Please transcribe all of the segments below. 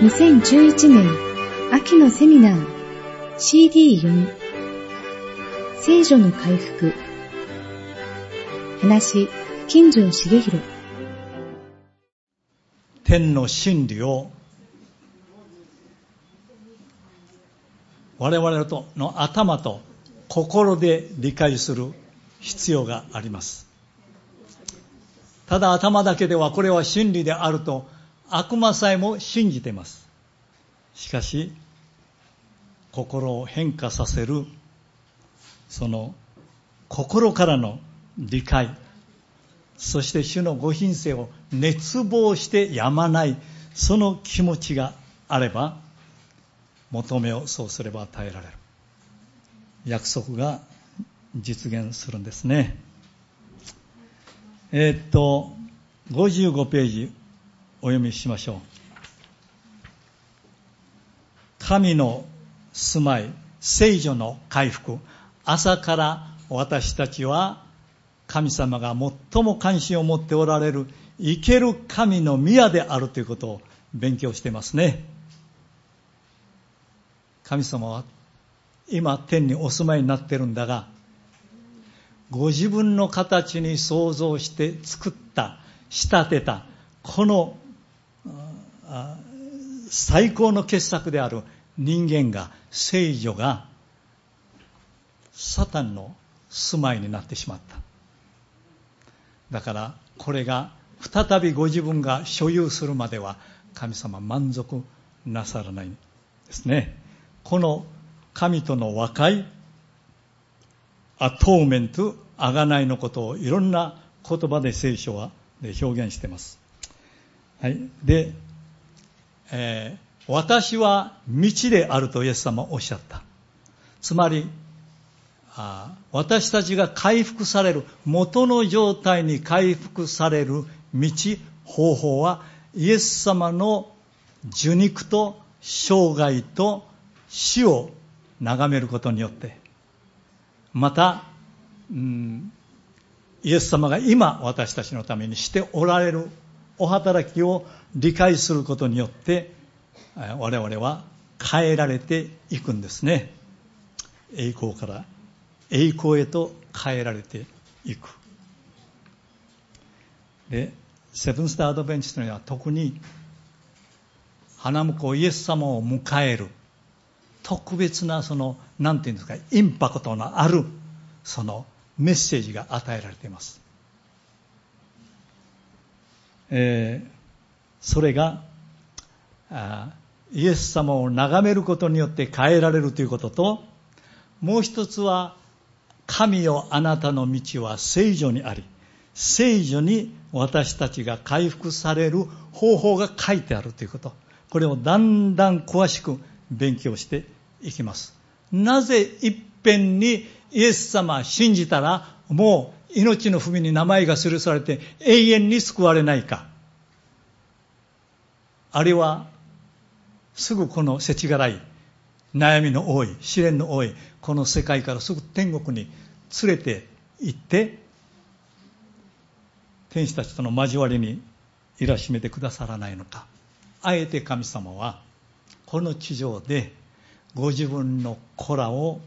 2011年秋のセミナー CD4 聖女の回復。話、金城茂弘。 天の真理を我々の頭と心で理解する必要があります。ただ頭だけではこれは真理であると悪魔さえも信じています。しかし心を変化させるその心からの理解、そして主のご品性を熱望してやまないその気持ちがあれば、求めをそうすれば与えられる約束が実現するんですね。55ページお読みしましょう。神の住まい、聖女の回復。朝から私たちは神様が最も関心を持っておられる生ける神の宮であるということを勉強していますね。神様は今天にお住まいになっているんだが、ご自分の形に創造して作った仕立てたこの最高の傑作である人間が、聖女がサタンの住まいになってしまった。だからこれが再びご自分が所有するまでは神様満足なさらないんですね。この神との和解、アトーメント、贖いのことをいろんな言葉で聖書は表現しています。はい。で、私は道であるとイエス様はおっしゃった。つまり私たちが回復される、元の状態に回復される道、方法はイエス様の受肉と生涯と死を眺めることによって、また、イエス様が今私たちのためにしておられるお働きを理解することによって我々は変えられていくんですね。栄光から栄光へと変えられていく。で、セブンスターアドベンチストには特に花婿イエス様を迎える特別ななんていうんですか、インパクトのあるそのメッセージが与えられています。それがイエス様を眺めることによって変えられるということと、もう一つは神よあなたの道は聖女にあり、聖女に私たちが回復される方法が書いてあるということ。これをだんだん詳しく勉強していきます。なぜ一遍にイエス様を信じたらもう命の文に名前が記されて永遠に救われないか。あるいはすぐこの世知辛い悩みの多い試練の多いこの世界からすぐ天国に連れて行って天使たちとの交わりにいらしめてくださらないのか。あえて神様はこの地上でご自分の子らを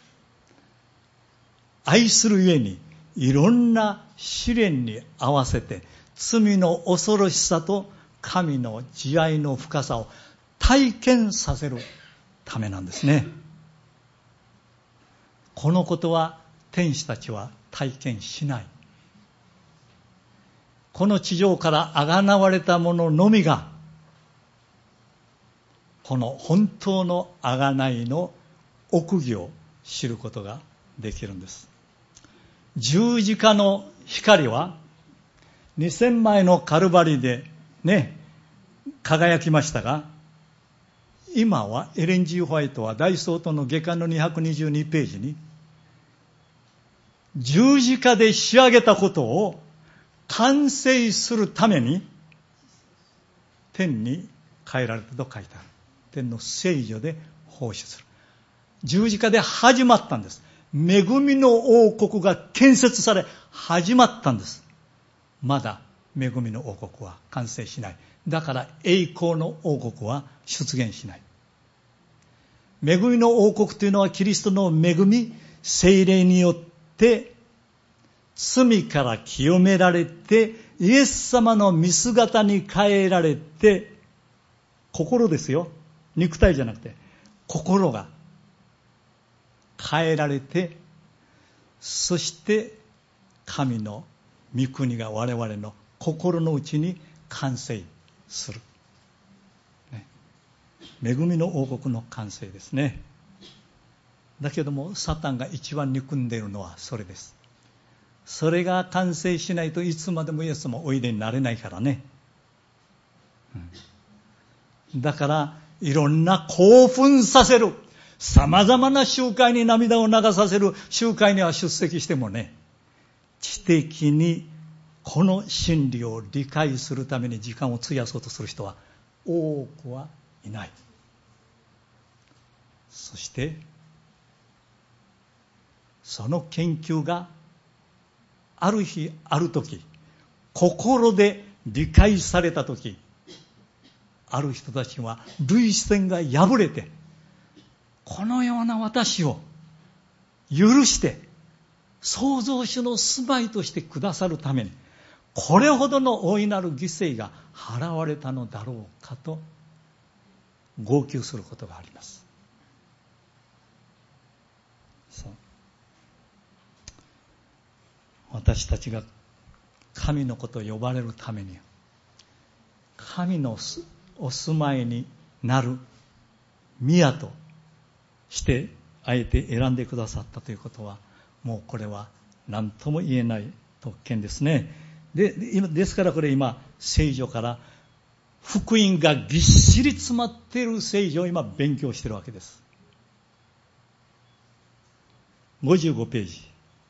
愛するゆえにいろんな試練に合わせて罪の恐ろしさと神の慈愛の深さを体験させるためなんですね。このことは天使たちは体験しない。この地上から贖われた者のみがこの本当の贖いの奥義を知ることができるんです。十字架の光は2000枚のカルバリでね輝きましたが、今はエレン・ジー・ホワイトは大総統の下巻の222ページに十字架で仕上げたことを完成するために天に変えられたと書いてある。天の聖女で奉仕する。十字架で始まったんです。恵みの王国が建設され始まったんです。まだ恵みの王国は完成しない。 だから栄光の王国は出現しない。恵みの王国というのはキリストの恵み、聖霊によって罪から清められて、イエス様の見姿に変えられて、心ですよ。肉体じゃなくて、心が変えられて、そして神の御国が我々の心の内に完成する。恵みの王国の完成ですね。だけどもサタンが一番憎んでいるのはそれです。それが完成しないといつまでもイエス様おいでになれないからね。だからいろんな興奮させる、様々な集会に涙を流させる集会には出席してもね、知的にこの真理を理解するために時間を費やそうとする人は多くはいない。そしてその研究がある日ある時心で理解された時、ある人たちは涙腺が破れて、このような私を許して創造主の住まいとしてくださるためにこれほどの大いなる犠牲が払われたのだろうかと号泣することがあります。そう、私たちが神の子と呼ばれるために、神のお住まいになる宮としてあえて選んでくださったということは、もうこれは何とも言えない特権ですね。ですからこれ今聖書から福音がぎっしり詰まっている聖書を今勉強しているわけです。55ページ、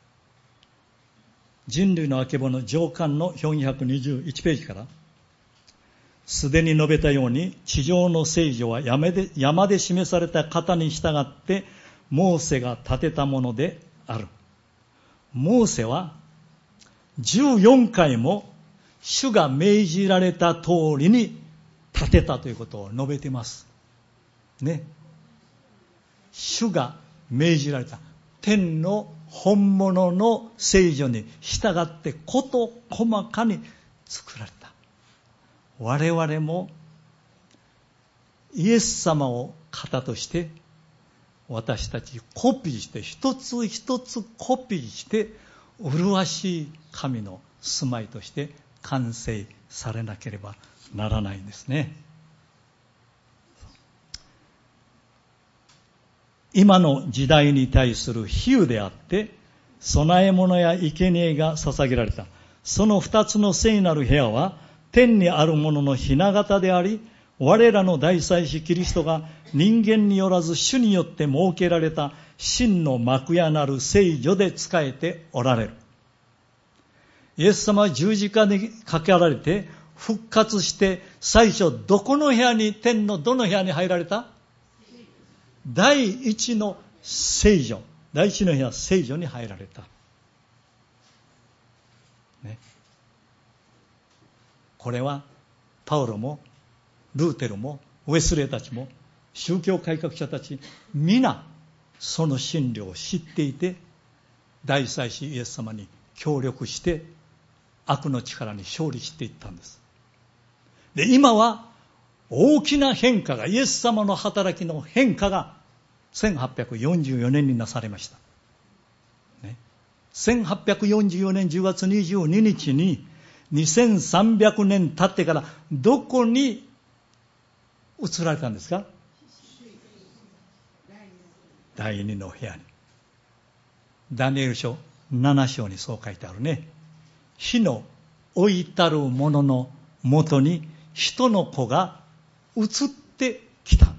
人類のあけぼの上巻の421ページから、すでに述べたように地上の聖書は山で示された型に従ってモーセが建てたものである。モーセは14回も主が命じられた通りに建てたということを述べていますね。主が命じられた天の本物の聖書に従って事細かに作られた。我々もイエス様を型として私たちコピーして、一つ一つコピーして麗しい神の住まいとして完成されなければならないんですね。今の時代に対する比喩であって、供え物や生贄が捧げられたその二つの聖なる部屋は天にあるものの雛形であり、我らの大祭司キリストが人間によらず主によって設けられた真の幕屋なる聖所で仕えておられる。イエス様は十字架にかかられて復活して、最初どこの部屋に、天のどの部屋に入られた？第一の聖所、第一の部屋、聖所に入られた、ね、これはパウロもルーテルもウェスレーたちも宗教改革者たち皆その真理を知っていて、大祭司イエス様に協力して悪の力に勝利していったんです。で、今は大きな変化が、イエス様の働きの変化が1844年になされました、ね、1844年10月22日に2300年経ってからどこに移られたんですか？第二の部屋に。ダニエル書7章にそう書いてあるね。火の置いたるもののもとに人の子が移ってきた。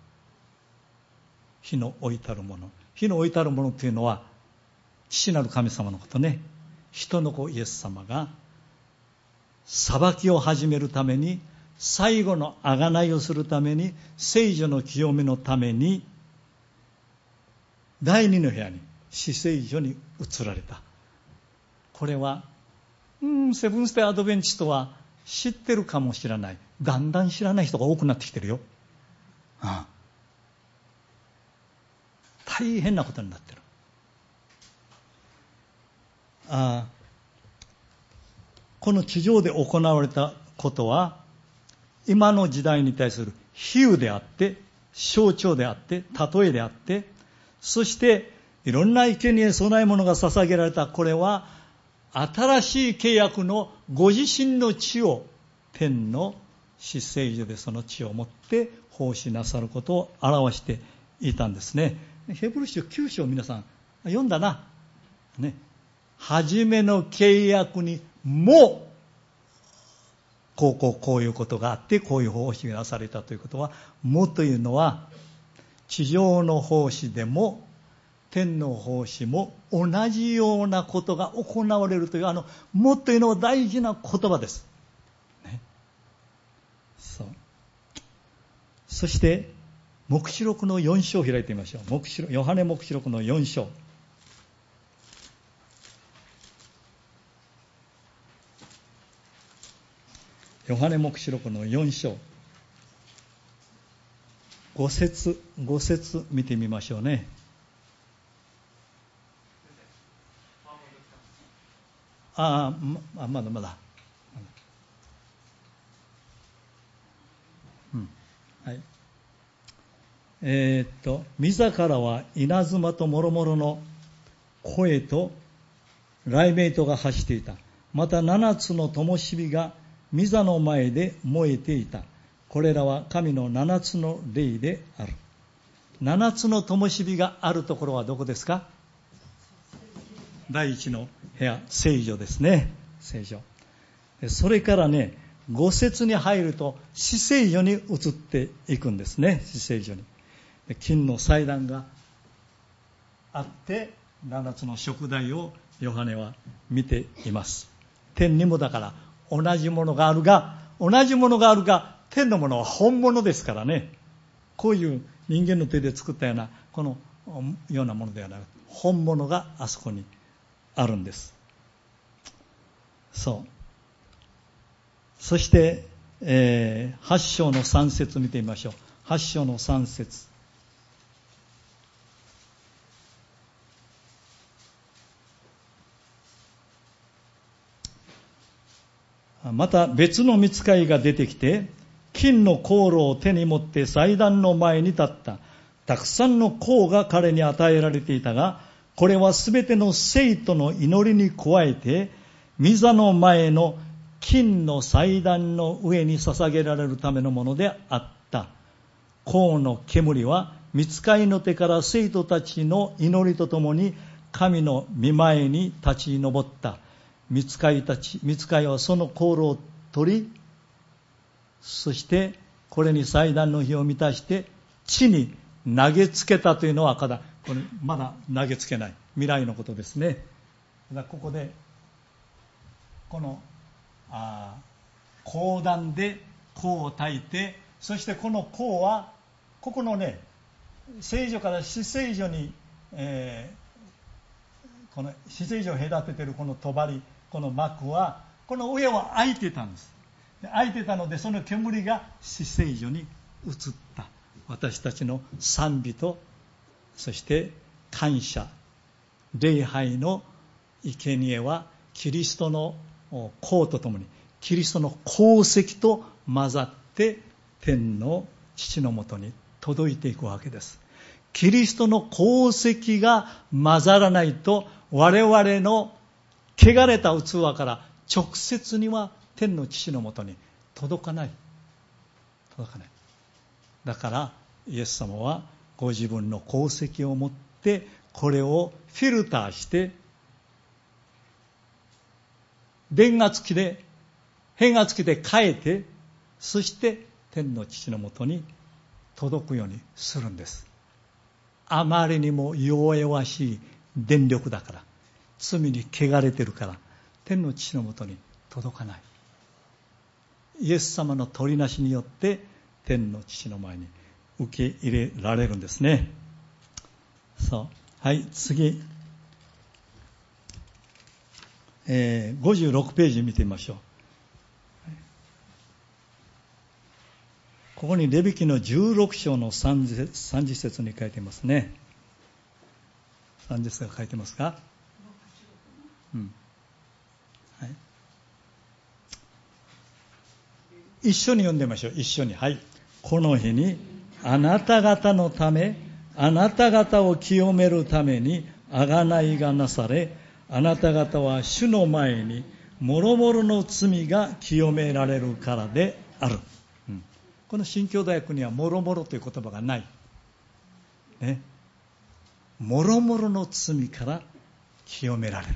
火の置いたるもの。火の置いたるものというのは父なる神様のことね。人の子イエス様が裁きを始めるために、最後の贖いをするために、聖所の清めのために第二の部屋に、至聖所に移られた。これはセブンステイアドベンチストは知ってるかもしれない。だんだん知らない人が多くなってきてるよ。大変なことになってる。この地上で行われたことは、今の時代に対する比喩であって、象徴であって、例えであって、そしていろんな生贄供え物が捧げられたこれは、新しい契約のご自身の血を天の至聖所でその血を持って奉仕なさることを表していたんですね。ヘブル書9章皆さん読んだな。ね。初めの契約にもこういうことがあってこういう奉仕がなされたということは、もというのは地上の奉仕でも天の奉仕も同じようなことが行われるという、もというのは大事な言葉です。ね、そして、黙示録の4章を開いてみましょう。ヨハネ黙示録の4章。ヨハネ黙示録の4章。5節見てみましょうね。まだ。はい。御座からは稲妻と諸々の声と雷鳴とが発していた。また7つの灯火が御座の前で燃えていた。これらは神の7つの霊である。7つの灯火があるところはどこですか？第一の部屋、聖所ですね。聖所。それからね、5節に入ると至聖所に移っていくんですね。至聖所に。金の祭壇があって7つの燭台をヨハネは見ています。天にもだから同じものがあるが天のものは本物ですからね。こういう人間の手で作ったようなこのようなものではなく、本物があそこにあるんです。そして、8章の3節見てみましょう。8章の3節。また別の御使いが出てきて、金の香炉を手に持って祭壇の前に立った。たくさんの香が彼に与えられていたが、これはすべての生徒の祈りに加えて、御座の前の金の祭壇の上に捧げられるためのものであった。香の煙は御使いの手から生徒たちの祈りとともに神の御前に立ち上った。御使いはその香炉を取り、そしてこれに祭壇の火を満たして地に投げつけたというのはこれまだ投げつけない。未来のことですね。ここでこの香壇で香を焚いて、そしてこの香はここのね、聖所から至聖所に、この至聖所を隔てているこの帳、この幕はこの上は開いてたんです。開いてたので、その煙が至聖所に移った。私たちの賛美と、そして感謝、礼拝の生贄はキリストの香とともにキリストの功績と混ざって天の父のもとに届いていくわけです。キリストの功績が混ざらないと、我々の汚れた器から直接には天の父のもとに届かない。だからイエス様はご自分の功績を持ってこれをフィルターして変圧器で変えて、そして天の父のもとに届くようにするんです。あまりにも弱々しい電力だから、罪に汚れてるから天の父のもとに届かない。イエス様の取りなしによって天の父の前に受け入れられるんですね。はい、次、56ページ見てみましょう。 ここにレビ記の16章の30節に書いてますね。30節が書いてますか？はい、一緒に読んでみましょう。一緒に。はい。この日にあなた方のため、あなた方を清めるために贖いがなされ、あなた方は主の前に諸々の罪が清められるからである。この新共同訳には諸々という言葉がない。ね。諸々の罪から清められる。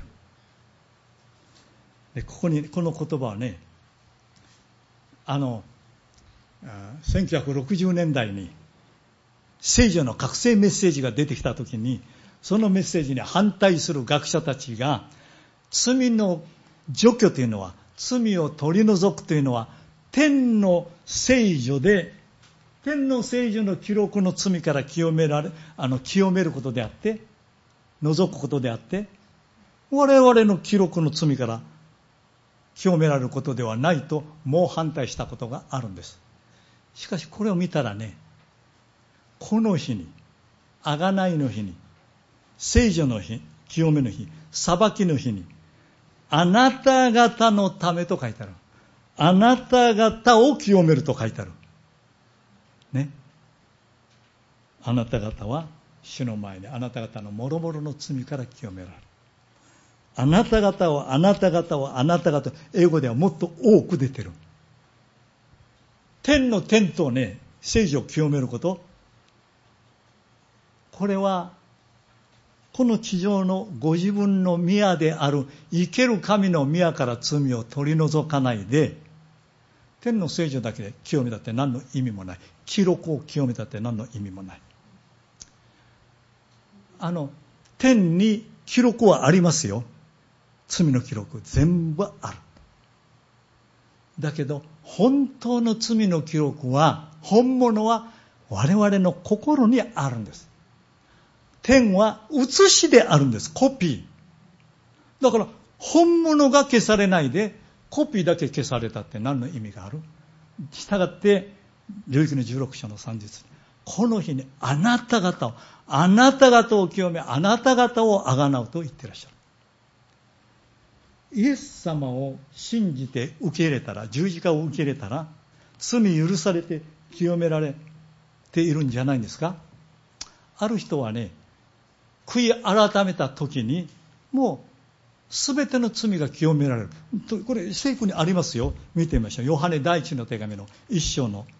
で、ここに、この言葉はね、1960年代に聖書の覚醒メッセージが出てきたときに、そのメッセージに反対する学者たちが、罪の除去というのは、罪を取り除くというのは、天の聖女で、天の聖女の記録の罪から清めることであって、除くことであって、我々の記録の罪から清められることではないと猛反対したことがあるんです。しかしこれを見たらね、この日に、贖いの日に、聖女の日、清めの日、裁きの日に、あなた方のためと書いてある。あなた方を清めると書いてある。ね。あなた方は主の前にあなた方の諸々の罪から清められる。あなた方を、あなた方を、あなた方、英語ではもっと多く出てる。天の天とね、聖女を清めること。これは、この地上のご自分の宮である生ける神の宮から罪を取り除かないで、天の聖女だけで清めたって何の意味もない。記録を清めたって何の意味もない。天に記録はありますよ。罪の記録全部ある。だけど本当の罪の記録は、本物は我々の心にあるんです。天は写しであるんです。コピー。だから本物が消されないでコピーだけ消されたって何の意味がある？したがって領域の16章の30節、この日にあなた方を清め、あなた方をあがなうと言ってらっしゃる。イエス様を信じて受け入れたら、十字架を受け入れたら、罪許されて清められているんじゃないんですか？ある人はね、悔い改めた時にもうすべての罪が清められる。これ聖句にありますよ。見てみましょう。ヨハネ第一の手紙の一章の、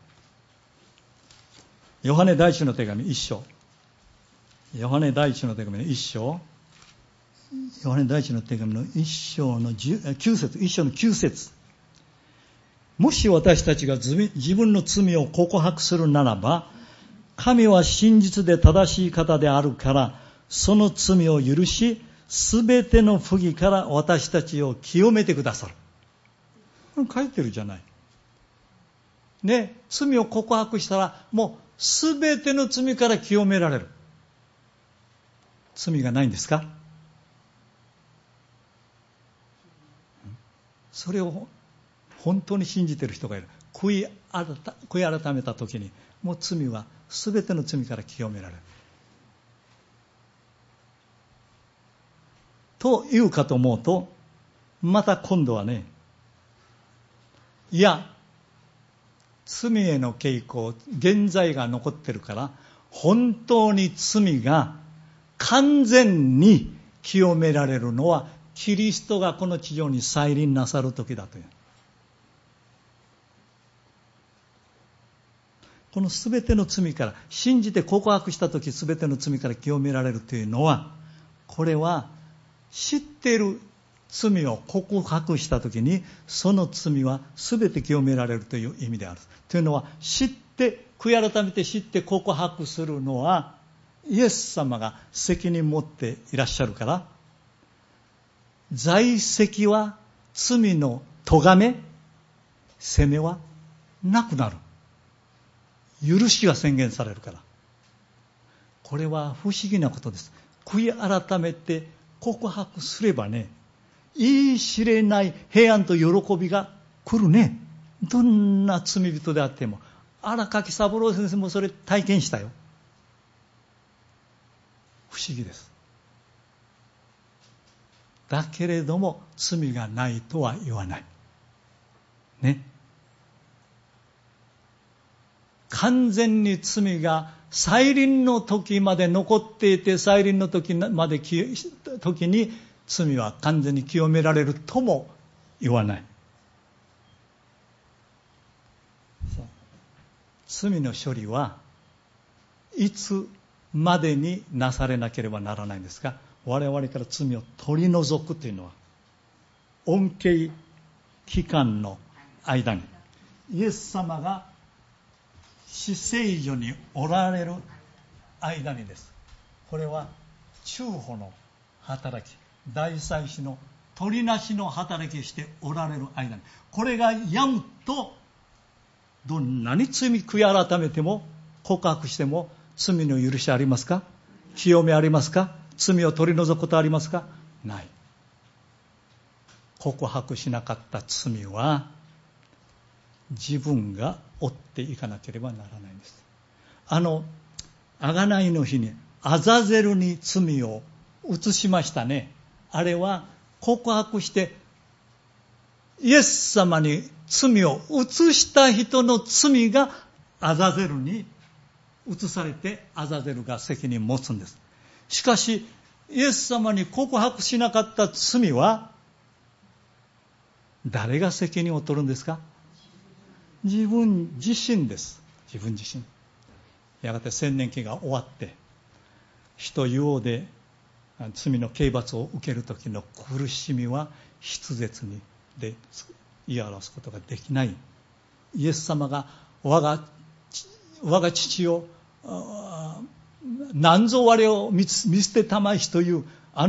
ヨハネ第一の手紙一章、ヨハネ第一の手紙の一章、ヨハネ第一の手紙の一章の9節、一章の9節。もし私たちが自分の罪を告白するならば、神は真実で正しい方であるから、その罪を許し、すべての不義から私たちを清めてくださる。これ書いてるじゃない。ね、罪を告白したら、もうすべての罪から清められる。罪がないんですか？それを本当に信じている人がいる。悔い改めた時に、もう罪はすべての罪から清められる。というかと思うと、また今度はね、いや、罪への傾向、現在が残ってるから、本当に罪が完全に清められるのは、キリストがこの地上に再臨なさる時だという。このすべての罪から、信じて告白した時すべての罪から清められるというのは、これは知っている罪を告白した時に、その罪はすべて清められるという意味である。というのは、知って、悔い改めて知って告白するのは、イエス様が責任持っていらっしゃるから、在籍は罪の咎め、責めはなくなる。許しが宣言されるから。これは不思議なことです。悔い改めて告白すればね、言い知れない平安と喜びが来るね。どんな罪人であっても、 荒垣三郎先生もそれ体験したよ。不思議です。だけれども罪がないとは言わないね。完全に罪が再臨の時まで残っていて、再臨の時に罪は完全に清められるとも言わない。罪の処理はいつまでになされなければならないんですか。我々から罪を取り除くというのは恩恵期間の間に、イエス様が死聖所におられる間にです。これは中保の働き、大祭司の取りなしの働きをしておられる間に、これがやむと、どんなに罪悔い改めても告白しても罪の許しありますか？清めありますか？罪を取り除くことありますか？ない。告白しなかった罪は自分が負っていかなければならないんです。贖いの日にアザゼルに罪を移しましたね。あれは告白してイエス様に罪を移した人の罪がアザゼルに移されて、アザゼルが責任を持つんです。しかしイエス様に告白しなかった罪は誰が責任を取るんですか？自分自身です。自分自身。やがて千年期が終わって死と硫黄で罪の刑罰を受ける時の苦しみは筆舌にで言い表すことができない。イエス様が我が父をなんぞ我を見捨てたまいしという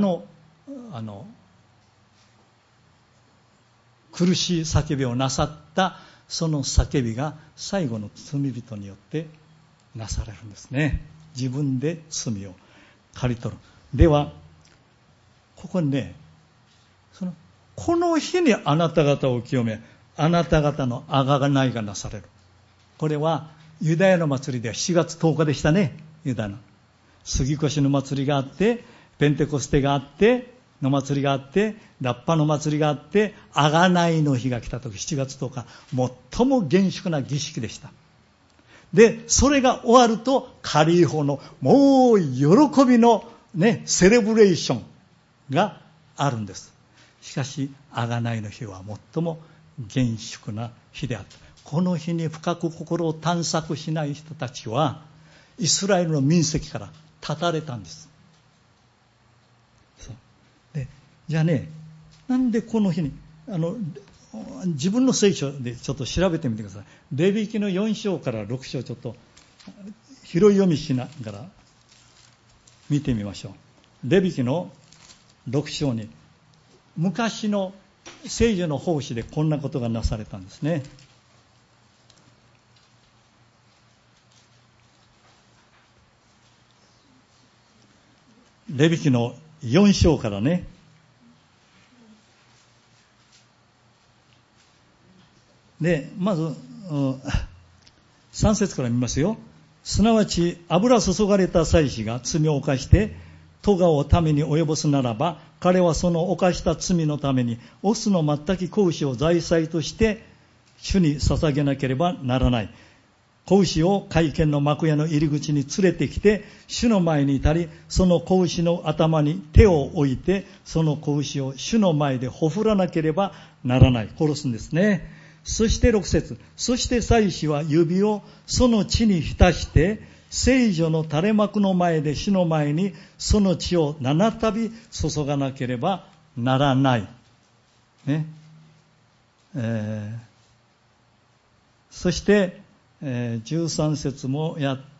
苦しい叫びをなさった、その叫びが最後の罪人によってなされるんですね。自分で罪を刈り取る。ではここにね、この日にあなた方を清め、あなた方の贖いがなされる。これはユダヤの祭りでは7月10日でしたね。ユダヤの杉越の祭りがあって、ペンテコステがあっての祭りがあって、ラッパの祭りがあって、贖いの日が来た時、7月10日、最も厳粛な儀式でした。でそれが終わるとカリーホのもう喜びのねセレブレーションがあるんです。しかし贖いの日は最も厳粛な日であった。この日に深く心を探索しない人たちはイスラエルの民籍から断たれたんです。でじゃあね、なんでこの日に自分の聖書でちょっと調べてみてください。レビ記の4章から6章ちょっと拾い読みしながら見てみましょう。レビ記の6章に昔の聖女の奉仕でこんなことがなされたんですね。レビ記の4章からね、でまず3節から見ますよ。すなわち油注がれた祭司が罪を犯して咎を民に及ぼすならば、彼はその犯した罪のためにオスの全き子牛を財祭として主に捧げなければならない。子牛を会見の幕屋の入り口に連れてきて、主の前に至り、その子牛の頭に手を置いて、その子牛を主の前でほふらなければならない。殺すんですね。そして6節、そして祭司は指をその血に浸して、聖所の垂れ幕の前で主の前にその血を7度注がなければならない。ね。そして、13節もやって、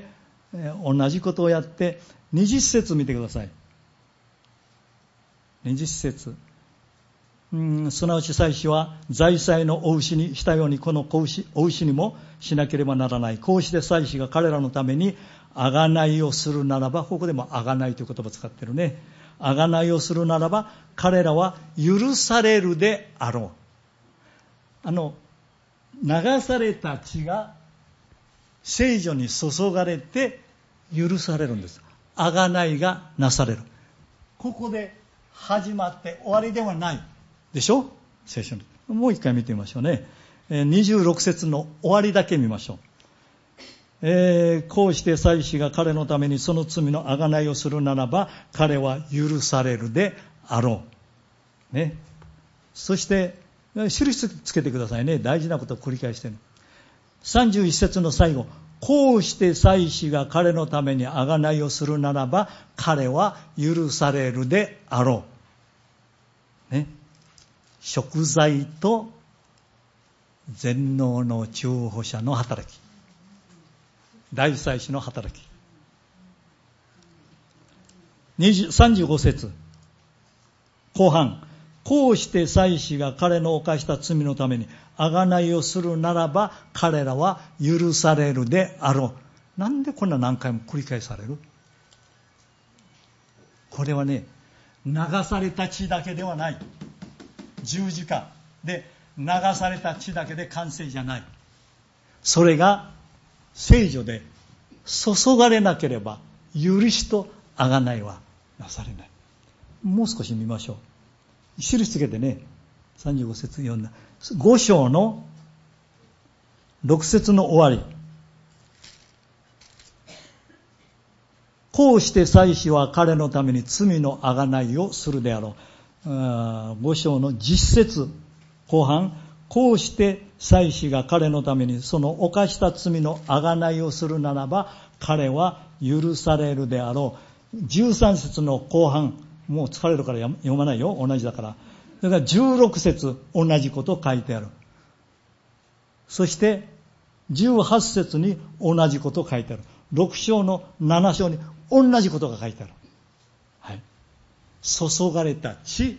同じことをやって、20節見てください。20節。すなわち祭司は財祭のお牛にしたようにこのお牛にもしなければならない。こうして祭司が彼らのために贖いをするならば、ここでも贖いという言葉を使ってるね。贖いをするならば彼らは許されるであろう。流された血が聖女に注がれて許されるんです。贖いがなされる。ここで始まって終わりではないでしょ。聖書にもう一回見てみましょうね。26節の終わりだけ見ましょう。こうして祭司が彼のためにその罪の贖いをするならば彼は許されるであろう、ね、そして印つけてくださいね。大事なことを繰り返してる。31節の最後、こうして祭司が彼のために贖いをするならば彼は許されるであろう、ね、贖罪と全能の中保者の働き、大祭司の働き。35節後半、こうして祭司が彼の犯した罪のために贖いをするならば彼らは許されるであろう。なんでこんな何回も繰り返される？これはね、流された血だけではない。十字架で流された血だけで完成じゃない。それが聖女で注がれなければ許しと贖いはなされない。もう少し見ましょう。印つけてね、35節読んだ5章の6節の終わり。こうして祭司は彼のために罪の贖いをするであろう。5章の10節後半、こうして祭司が彼のためにその犯した罪の贖いをするならば彼は許されるであろう。13節の後半、もう疲れるから読まないよ、同じだから。だから16節同じこと書いてある。そして18節に同じこと書いてある。6章の7章に同じことが書いてある。はい。注がれた血、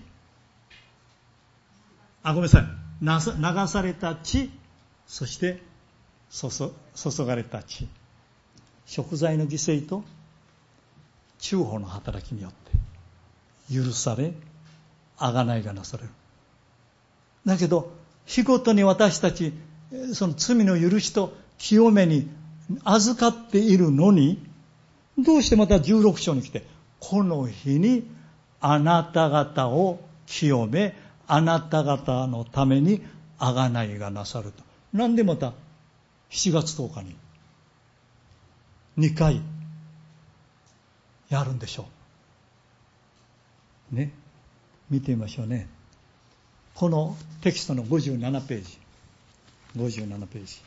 ごめんなさい。流された血、そして注がれた血。贖罪の犠牲と中保の働きによって許され、贖いがなされる。だけど日ごとに私たちその罪の許しと清めに預かっているのに、どうしてまた16章に来てこの日にあなた方を清め、あなた方のために贖いがなさると。なんでまた7月10日に2回やるんでしょうね。見てみましょうね。このテキストの57ページ57ページ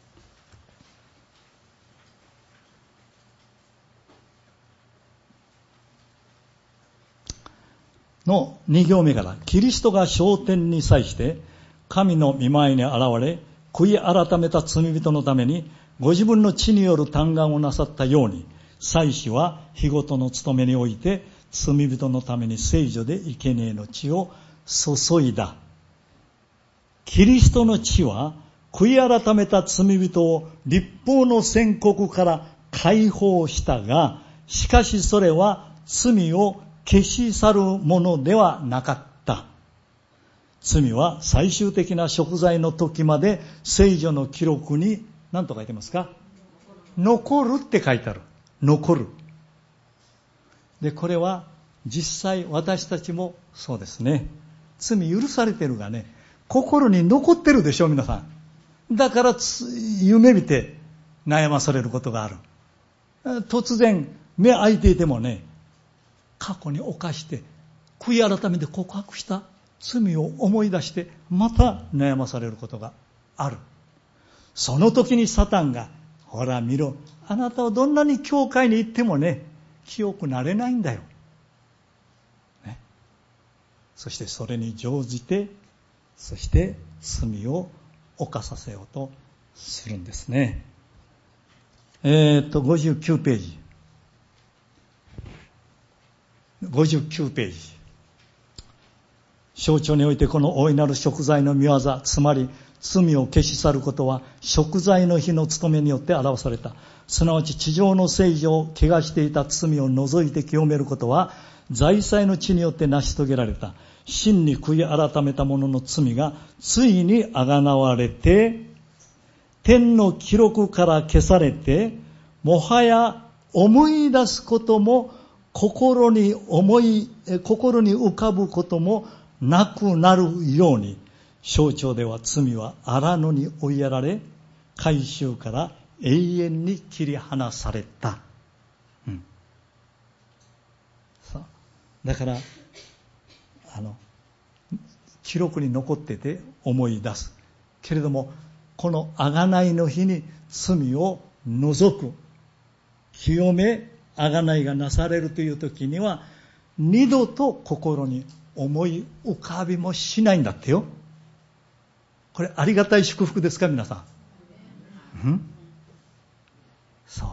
の2行目から、キリストが昇天に際して神の御前に現れ悔い改めた罪人のためにご自分の血による嘆願をなさったように、祭司は日ごとの務めにおいて罪人のために聖女で生贄の血を注いだ。キリストの血は悔い改めた罪人を律法の宣告から解放したが、しかしそれは罪を消し去るものではなかった。罪は最終的な贖罪の時まで聖女の記録に何と書いてますか？残るって書いてある。残る。で、これは実際私たちもそうですね。罪許されてるがね、心に残ってるでしょ、皆さん。だから夢見て悩まされることがある。突然目開いていてもね、過去に犯して悔い改めて告白した罪を思い出してまた悩まされることがある。その時にサタンが、ほら見ろ、あなたはどんなに教会に行ってもね、清くなれないんだよ、ね、そしてそれに乗じて、そして罪を犯させようとするんですね。59ページ59ページ、象徴においてこの大いなる贖罪の御業、つまり罪を消し去ることは贖罪の日の務めによって表された。すなわち地上の聖女を汚していた罪を除いて清めることは財産の地によって成し遂げられた。真に悔い改めた者の罪がついにあがなわれて、 天の記録から消されて、もはや思い出すことも心に浮かぶこともなくなるように、象徴では罪は荒野に追いやられ、改宗から永遠に切り離された。だから記録に残ってて思い出すけれども、この贖いの日に罪を除く、清め贖いがなされるという時には、二度と心に思い浮かびもしないんだってよ。これありがたい祝福ですか、皆さん。そう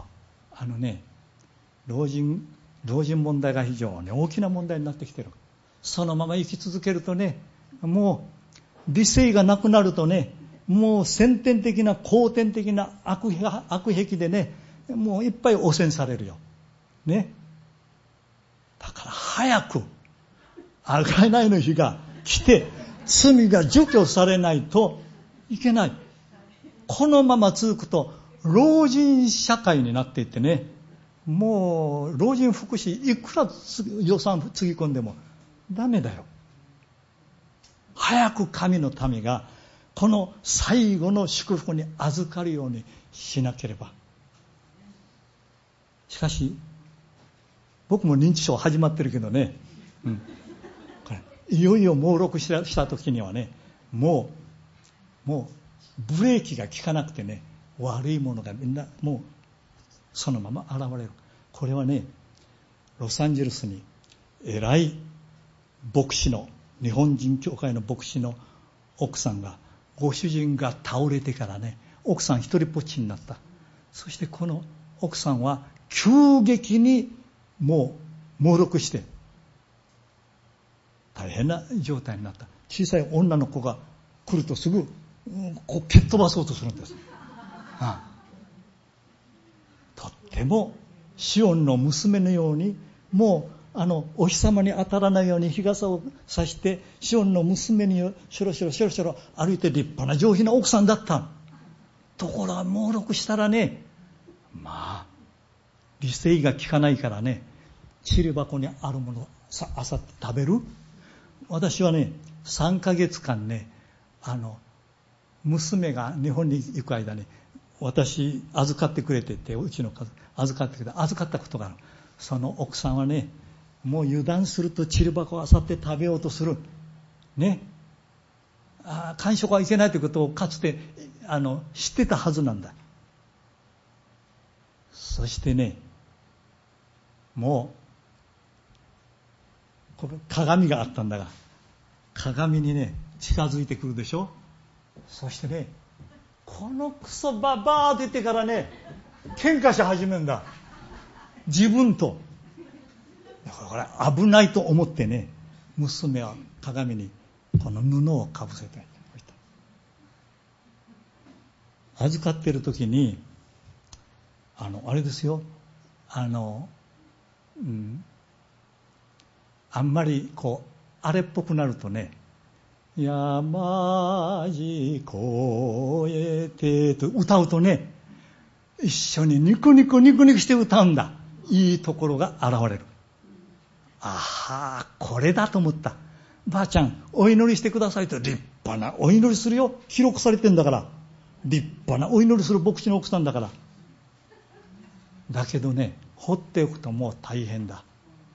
老人問題が非常に大きな問題になってきている。そのまま生き続けるとね、もう理性がなくなるとね、もう先天的な後天的な悪癖でね、もういっぱい汚染されるよね。だから早く贖いの日が来て、罪が除去されないといけない。このまま続くと老人社会になっていってね、もう老人福祉いくら予算つぎ込んでもダメだよ。早く神の民がこの最後の祝福に預かるようにしなければ。しかし僕も認知症始まってるけどね、これいよいよ猛録した時にはね、もうブレーキが効かなくてね、悪いものがみんなもうそのまま現れる。これはね、ロサンゼルスに偉い牧師の、日本人教会の牧師の奥さんが、ご主人が倒れてからね、奥さん一人ぽっちになった。そしてこの奥さんは急激にもう猛録して大変な状態になった。小さい女の子が来るとすぐこう蹴っ飛ばそうとするんです。とってもシオンの娘のように、もうお日様に当たらないように日傘を差してシオンの娘にしょろしょろ歩いて立派な上品な奥さんだった。ところが猛録したらね、理性が効かないからね、ちり箱にあるものをあさって食べる。私はね、3ヶ月間ね、娘が日本に行く間に私預かってくれてて、うちの家族預かったことがある。その奥さんはね、もう油断するとちり箱をあさって食べようとするね。間食はいけないということをかつて知ってたはずなんだ。そしてね、もうこの鏡があったんだが、鏡にね近づいてくるでしょ。そしてね、このクソババー出てからね、喧嘩し始めるんだ、自分と。だからこれ危ないと思ってね、娘は鏡にこの布をかぶせておいた。預かってる時にあれですよ、あんまりこうあれっぽくなるとね、山路越えてと歌うとね、一緒にニコニコして歌うんだ。いいところが現れる。これだと思った。ばあちゃんお祈りしてくださいと、立派なお祈りするよ。記録されてんだから、立派なお祈りする牧師の奥さんだから。だけどね、放っておくともう大変だ。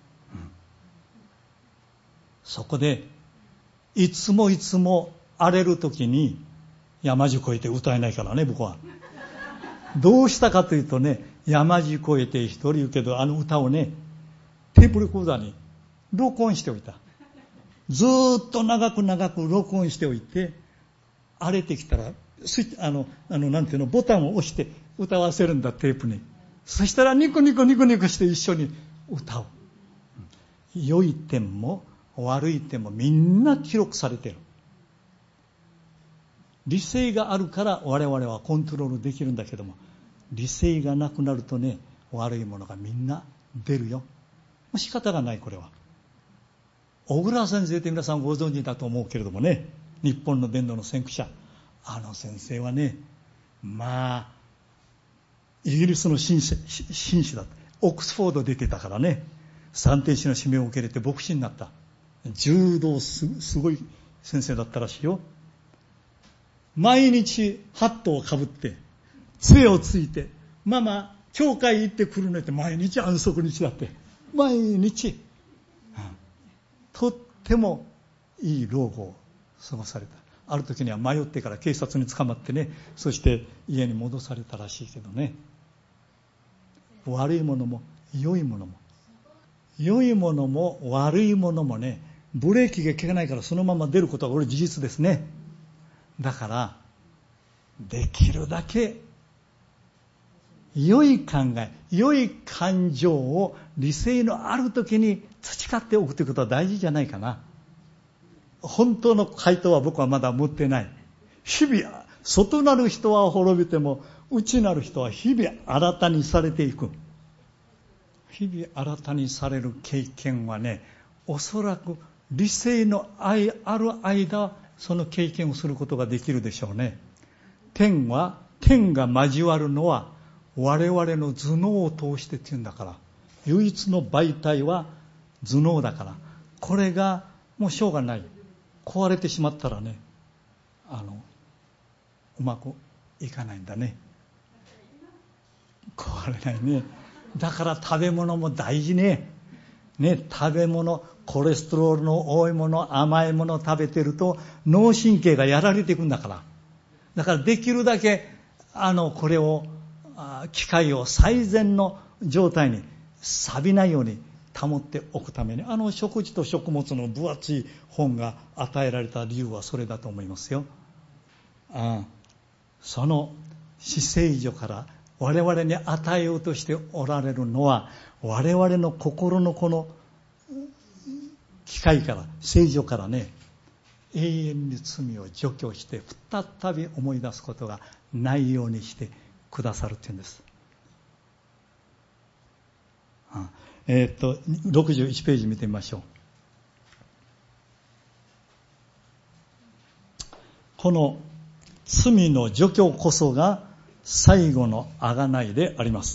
そこでいつも荒れる時に山路越えて歌えないからね、僕は。どうしたかというとね、山路越えて一人言うけど、歌をねテープレコーダーに録音しておいた。ずーっと長く録音しておいて、荒れてきたらなんていうの、ボタンを押して歌わせるんだ、テープに。そしたらニコニコして一緒に歌う。良い点も悪い点もみんな記録されている。理性があるから我々はコントロールできるんだけども、理性がなくなるとね、悪いものがみんな出るよ。仕方がない。これは小倉先生って皆さんご存知だと思うけれどもね、日本の伝道の先駆者、先生はね、 イギリスの紳士だった。オックスフォード出てたからね、三天使の使命を受け入れて牧師になった。柔道すごい先生だったらしいよ。毎日ハットをかぶって杖をついて、ママ教会行ってくるねって毎日安息日だって、毎日、とってもいい老後を過ごされた。ある時には迷ってから警察に捕まってね、そして家に戻されたらしいけどね。悪いものも良いものも、良いものも悪いものもね、ブレーキが効かないからそのまま出ることはこれ事実ですね。だからできるだけ良い考え、良い感情を理性のある時に培っておくということは大事じゃないかな。本当の回答は僕はまだ持ってない。日々外なる人は滅びても内なる人は日々新たにされていく。日々新たにされる経験はね、おそらく理性のある間その経験をすることができるでしょうね。天が交わるのは我々の頭脳を通してっていうんだから、唯一の媒体は頭脳だから、これがもうしょうがない。壊れてしまったらね、うまくいかないんだね。壊れないね。だから食べ物も大事ね。食べ物、コレステロールの多いもの、甘いものを食べてると脳神経がやられていくんだから。だからできるだけこれを機械を最善の状態に錆びないように保っておくために、食事と食物の分厚い本が与えられた理由はそれだと思いますよ。その至聖所から我々に与えようとしておられるのは、我々の心のこの機械から、聖所からね、永遠に罪を除去して再び思い出すことがないようにしてくださるというんです。61ページ見てみましょう。この罪の除去こそが最後の贖いであります。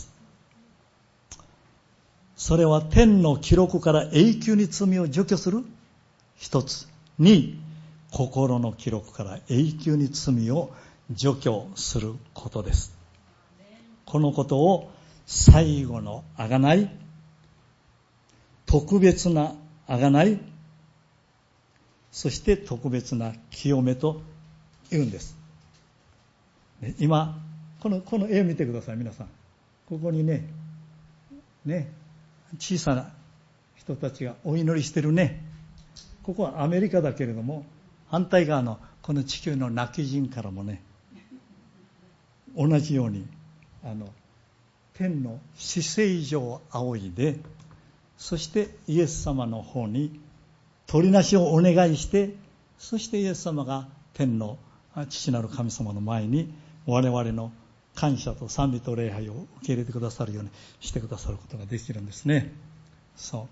それは天の記録から永久に罪を除去する一つ。二、心の記録から永久に罪を除去することです。このことを最後の贖い、特別な贖い、そして特別な清めと言うんです。今この絵を見てください。皆さん、ここにね小さな人たちがお祈りしてるね。ここはアメリカだけれども、反対側のこの地球の泣き人からもね、同じように天の至聖所を仰いで、そしてイエス様の方に取りなしをお願いして、そしてイエス様が天の父なる神様の前に我々の感謝と賛美と礼拝を受け入れてくださるようにしてくださることができるんですね。そう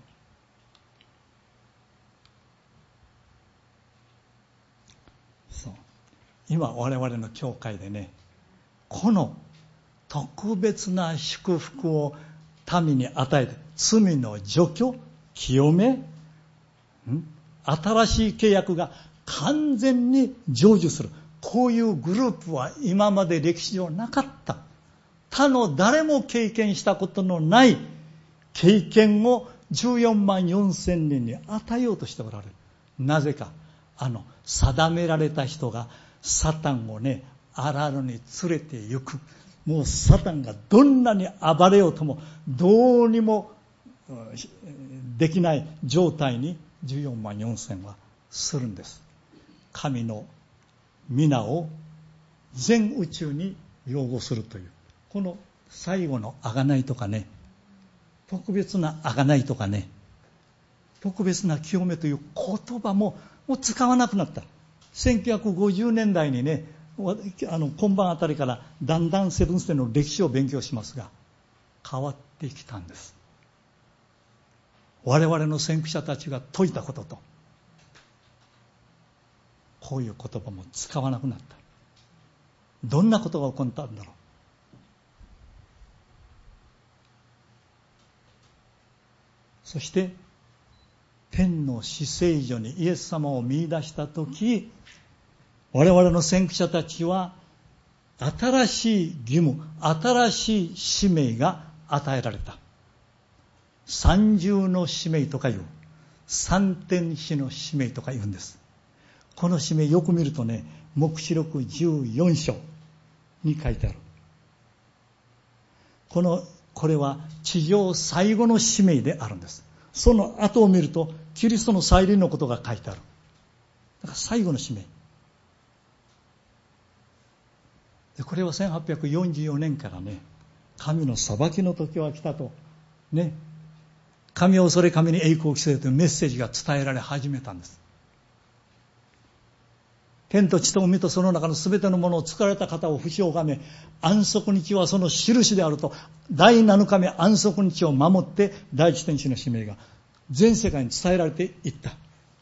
今我々の教会でね、この特別な祝福を民に与えて、罪の除去、清め、新しい契約が完全に成就する、こういうグループは今まで歴史上なかった。他の誰も経験したことのない経験を14万4千人に与えようとしておられる。なぜか、定められた人がサタンをね、アラルに連れて行く。もうサタンがどんなに暴れようともどうにもできない状態に14万4千はするんです。神の皆を全宇宙に擁護するという、この最後の贖いとかね、特別な贖いとかね、特別な清めという言葉もう使わなくなった。1950年代にね、今晩あたりからだんだんセブンスデーの歴史を勉強しますが、変わってきたんです。我々の先駆者たちが説いたことと、こういう言葉も使わなくなった。 どんなことが起こったんだろう。そして天の至聖所にイエス様を見出したとき、我々の先駆者たちは新しい義務、新しい使命が与えられた。三重の使命とかいう、三天使の使命とか言うんです。この使命よく見るとね、黙示録14章に書いてある。これは地上最後の使命であるんです。その後を見るとキリストの再臨のことが書いてある。だから最後の使命で、これは1844年からね、神の裁きの時は来たとね、神を恐れ神に栄光を着せるというメッセージが伝えられ始めたんです。天と地と海とその中のすべてのものを作られた方を不死を拝め、安息日はその印であると、第7日目安息日を守って第一天使の使命が全世界に伝えられていった。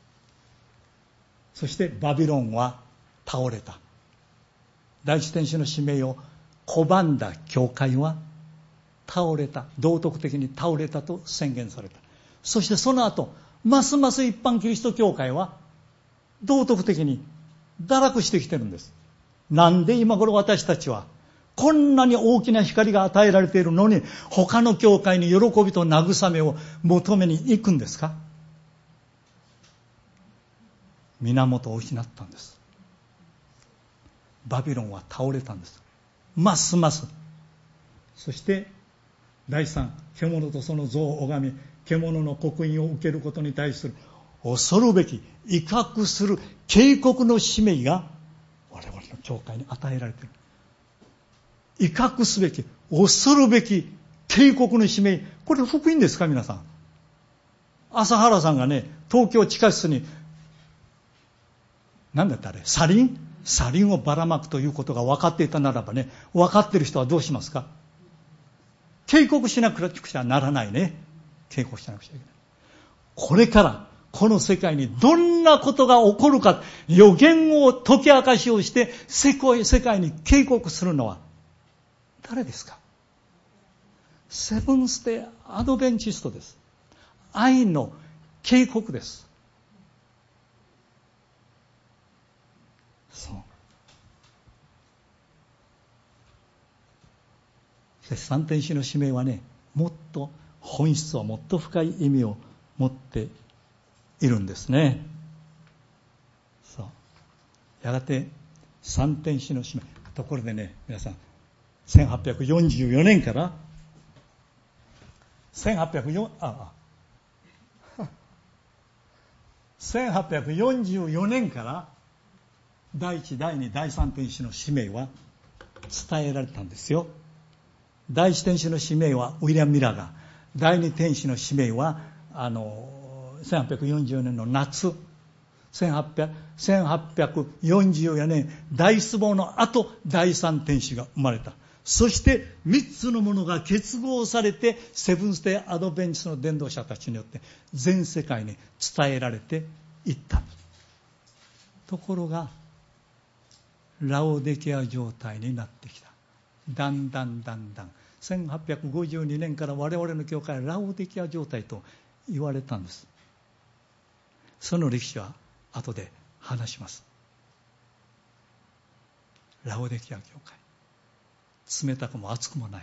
そしてバビロンは倒れた。第一天使の使命を拒んだ教会は倒れた。道徳的に倒れたと宣言された。そしてその後、ますます一般キリスト教会は道徳的に堕落してきてるんです。なんで今頃私たちはこんなに大きな光が与えられているのに、他の教会に喜びと慰めを求めに行くんですか？源を失ったんです。バビロンは倒れたんです。ますます。そして第三、獣とその像を拝み、獣の刻印を受けることに対する恐るべき、威嚇する警告の使命が我々の教会に与えられている。威嚇すべき、恐るべき警告の使命。これ福音ですか皆さん。朝原さんがね、東京地下室に何だったあれ、サリンをばらまくということが分かっていたならばね、分かっている人はどうしますか？警告しなくちゃならないね。警告しなくちゃいけない。これからこの世界にどんなことが起こるか、予言を解き明かしをして世界に警告するのは誰ですか？セブンスデーアドベンチストです。愛の警告です。そう。三天使の使命はね、もっと本質をもっと深い意味を持っているんですね。そう。やがて三天使の使命。ところでね、皆さん、1844年から1844年から第一、第二、第三天使の使命は伝えられたんですよ。第一天使の使命はウィリアム・ミラーが、第二天使の使命は1844年の夏、1844年大失望の後、第三天使が生まれた。そして3つのものが結合されて、セブンスデーアドベンチストの伝道者たちによって全世界に伝えられていった。ところがラオデキア状態になってきた。だんだん1852年から我々の教会はラオデキア状態と言われたんです。その歴史は後で話します。ラオデキア教会、冷たくも熱くもない。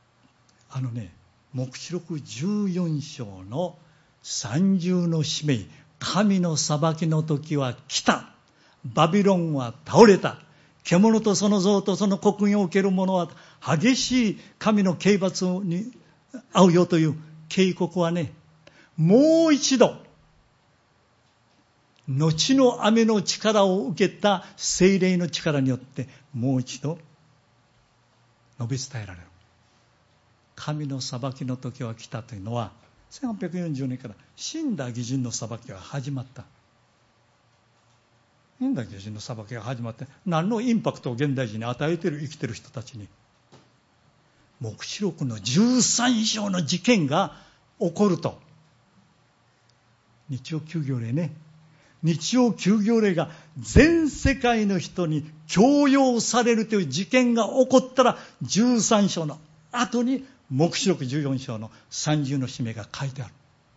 黙示録14章の三重の使命、神の裁きの時は来た、バビロンは倒れた、獣とその像とその刻印を受ける者は激しい神の刑罰に遭うよという警告はね、もう一度後の雨の力を受けた聖霊の力によってもう一度述べ伝えられる。神の裁きの時は来たというのは、1840年から死んだ義人の裁きが始まった。死んだ義人の裁きが始まって、何のインパクトを現代人に与えている生きている人たちに。黙示録の13章の事件が起こると。日曜休業令ね、 日曜休業令が全世界の人に強要されるという事件が起こったら、13章の後に黙示録14章の30の使命が書いてある。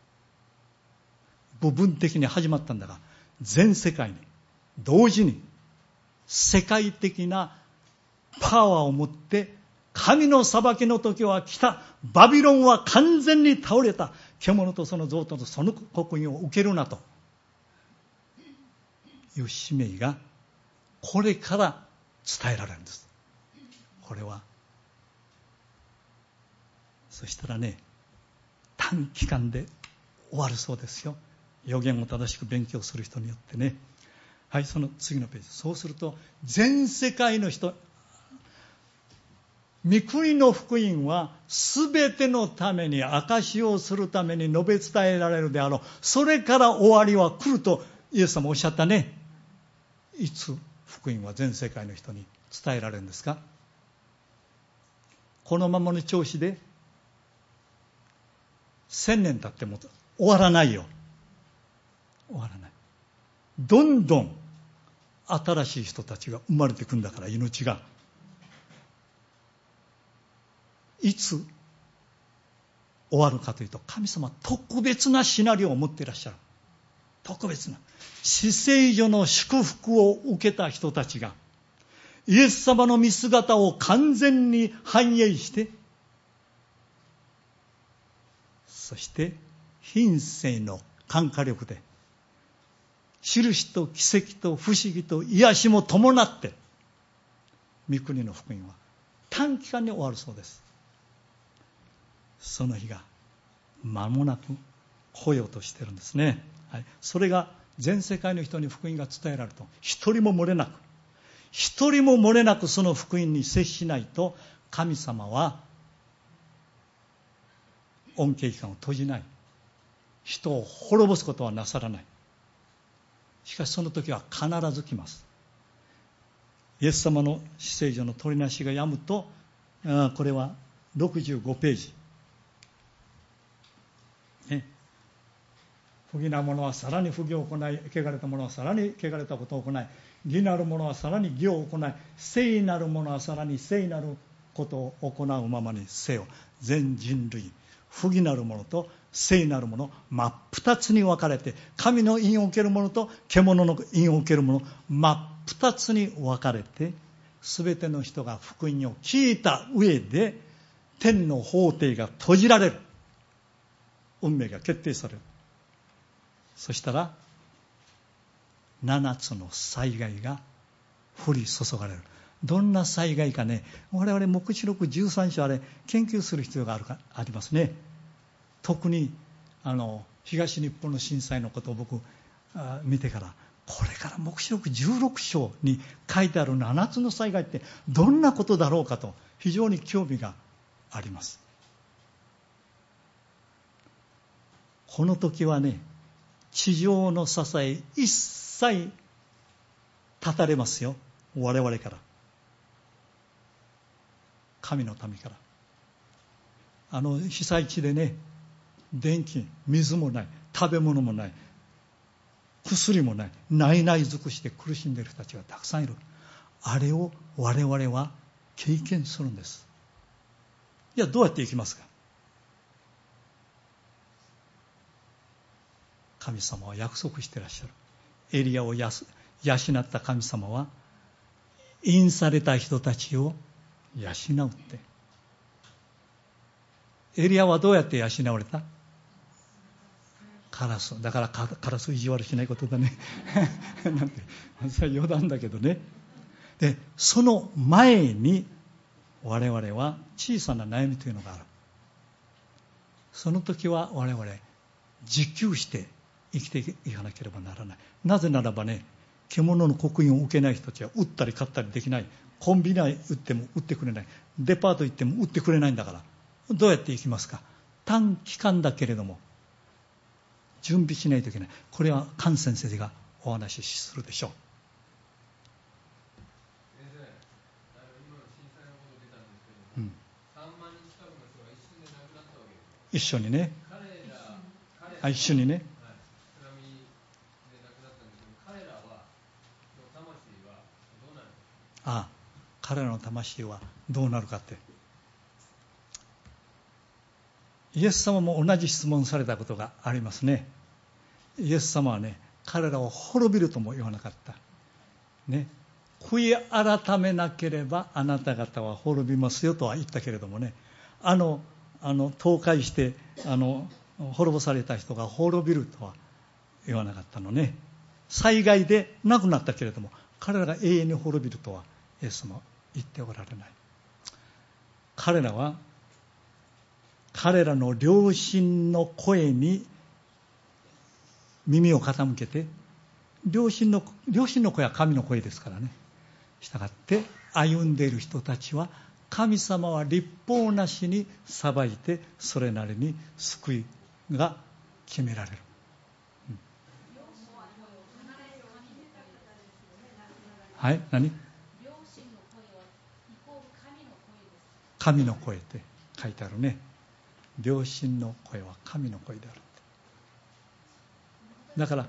部分的に始まったんだが、全世界に同時に世界的なパワーを持って、神の裁きの時は来た、バビロンは完全に倒れた、獣とその像とその刻印を受けるなという使命がこれから伝えられるんです。これはそしたらね、短期間で終わるそうですよ。予言を正しく勉強する人によってね。はい、その次のページ。そうすると全世界の人、御国の福音はすべてのために、証しをするために述べ伝えられるであろう。それから終わりは来るとイエス様おっしゃったね。いつ福音は全世界の人に伝えられるんですか？このままの調子で1000年経っても終わらないよ。終わらない。どんどん新しい人たちが生まれてくんだから、命が。いつ終わるかというと、神様は特別なシナリオを持っていらっしゃる。特別な至聖所の祝福を受けた人たちがイエス様の御姿を完全に反映して、そして品性の感化力で印と奇跡と不思議と癒しも伴って、御国の福音は短期間に終わるそうです。その日が間もなく来ようとしているんですね。はい、それが全世界の人に福音が伝えられると、一人も漏れなくその福音に接しないと、神様は恩恵期間を閉じない。人を滅ぼすことはなさらない。しかしその時は必ず来ます。イエス様の至聖所の取りなしが止むと、これは65ページ。不義な者はさらに不義を行い、汚れた者はさらに汚れたことを行い、義なる者はさらに義を行い、聖なる者はさらに聖なることを行うままにせよ。全人類、不義なる者と聖なる者、真っ二つに分かれて、神の印を受ける者と獣の印を受ける者、真っ二つに分かれて、すべての人が福音を聞いた上で、天の法廷が閉じられる。運命が決定される。そしたら7つの災害が降り注がれる。どんな災害かね、我々黙示録13章あれ研究する必要がありますね。特に東日本の震災のことを僕見てから、これから黙示録16章に書いてある7つの災害ってどんなことだろうかと非常に興味があります。この時はね、地上の支え一切断たれますよ。我々から、神の民から。被災地でね、電気水もない、食べ物もない、薬もない、ないない尽くして苦しんでいる人たちがたくさんいる。あれを我々は経験するんです。いや、どうやっていきますか？神様は約束していらっしゃる。エリアを養った神様は、印された人たちを養うって。エリアはどうやって養われた？カラス。だからカラス意地悪しないことだね。なんて、それは余談だけどね。で、その前に我々は小さな悩みというのがある。その時は我々自給して生きていかなければならない。なぜならばね、獣の刻印を受けない人たちは売ったり買ったりできない。コンビニ売っても売ってくれない。デパート行っても売ってくれないんだから、どうやっていきますか？短期間だけれども準備しないといけない。これは菅先生がお話しするでしょう。 先生、今の震災のこと出たんですけども、3万人近くの人が一瞬で亡くなったわけです。 一緒にね。 彼ら一緒にね。 津波で亡くなったんです彼らの魂はどうなるかって。イエス様も同じ質問されたことがありますね。イエス様はね、彼らを滅びるとも言わなかった。ね、悔い改めなければあなた方は滅びますよとは言ったけれどもね、倒壊して滅ぼされた人が滅びるとは言わなかったのね。災害で亡くなったけれども、彼らが永遠に滅びるとはイエス様は言っておられない。彼らは彼らの良心の声に耳を傾けて、良心の声は神の声ですからね。したがって歩んでいる人たちは、神様は律法なしに裁いて、それなりに救いが決められる。はい、何？神の声って書いてあるね。良心の声は神の声である。だから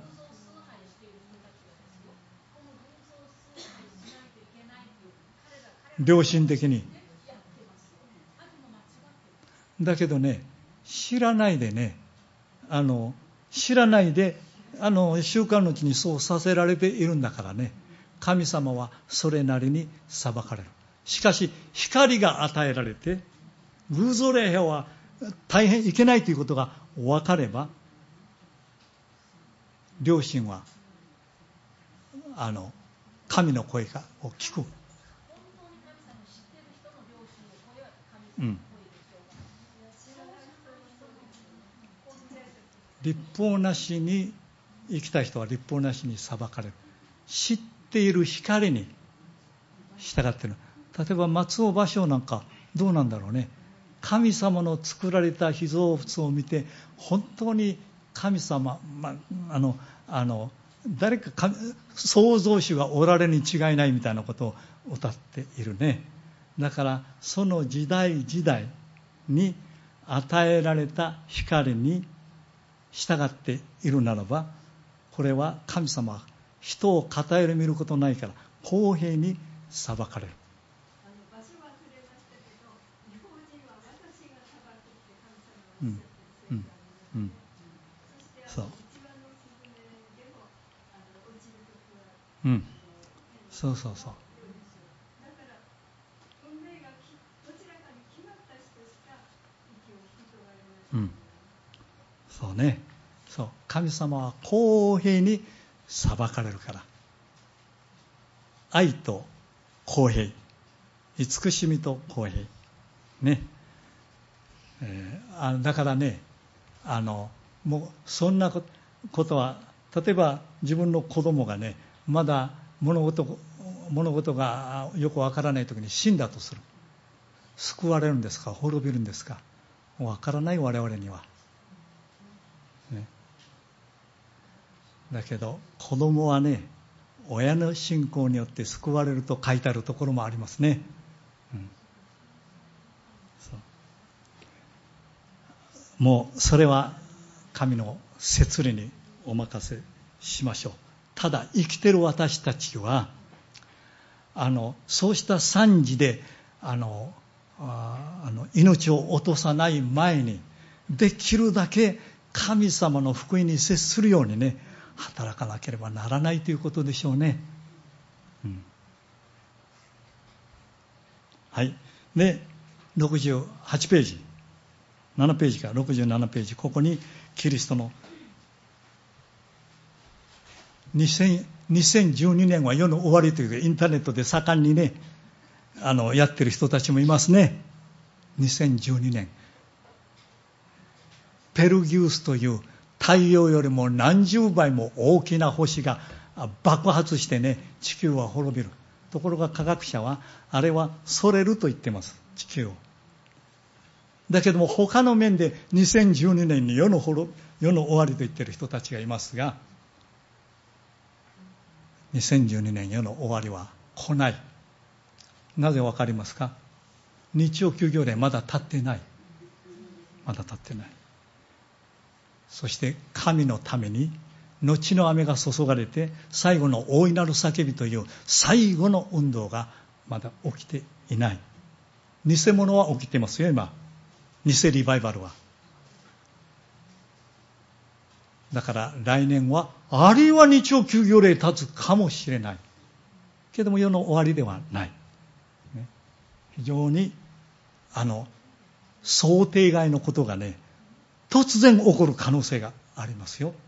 良心的にだけどね、知らないで習慣のうちにそうさせられているんだからね、神様はそれなりに裁かれる。しかし光が与えられて、偶像礼拝は大変いけないということが分かれば、良心は神の声を聞く。律法なしに生きた人は律法なしに裁かれる。知っている光に従っている。例えば松尾芭蕉なんかどうなんだろうね。神様の作られた被造物を見て、本当に神様、誰か創造主がおられに違いないみたいなことを歌っているね。だからその時代時代に与えられた光に従っているならば、これは神様は人を偏り見ることないから公平に裁かれる。 場所は触れましたけど、日本人は私が裁くって神様はおっしゃってる聖書なんですね。そして一番のすずめでも落ちるときは、 そうそうそう。 だから運命がどちらかに決まった人しか息を引き取られない。 そうね。そう。神様は公平に裁かれるから。愛と公平、慈しみと公平ね。だからね、もうそんなことは、例えば自分の子供がね、まだ物事がよくわからないときに死んだとする。救われるんですか、滅びるんですか、わからない我々には、ね。だけど子供はね、親の信仰によって救われると書いてあるところもありますね。もうそれは神の摂理にお任せしましょう。ただ生きてる私たちはそうした惨事で命を落とさない前に、できるだけ神様の福音に接するようにね、働かなければならないということでしょうね。はい。で、68ページ、7ページから67ページ、ここにキリストの2012年は世の終わりというインターネットで盛んにね、やってる人たちもいますね。2012年。ペルギウスという太陽よりも何十倍も大きな星が爆発してね、地球は滅びる。ところが科学者はあれはそれると言ってます、地球を。だけども他の面で2012年に世の終わりと言っている人たちがいますが、2012年世の終わりは来ない。なぜわかりますか？日曜休業令まだ経ってない。まだ経ってない。そして神のために後の雨が注がれて、最後の大いなる叫びという最後の運動がまだ起きていない。偽物は起きてますよ、今。偽リバイバルは。だから来年は、あるいは日曜休業令立つかもしれない。けども世の終わりではない。ね、非常に、想定外のことがね、突然起こる可能性がありますよ。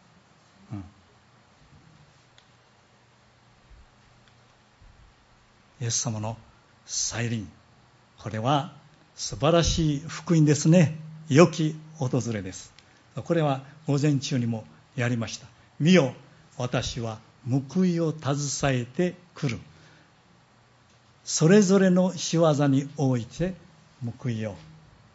イエス様の再臨、これは素晴らしい福音ですね。良き訪れです。これは午前中にもやりました。見よ、私は報いを携えてくる。それぞれの仕業に応じて報いを。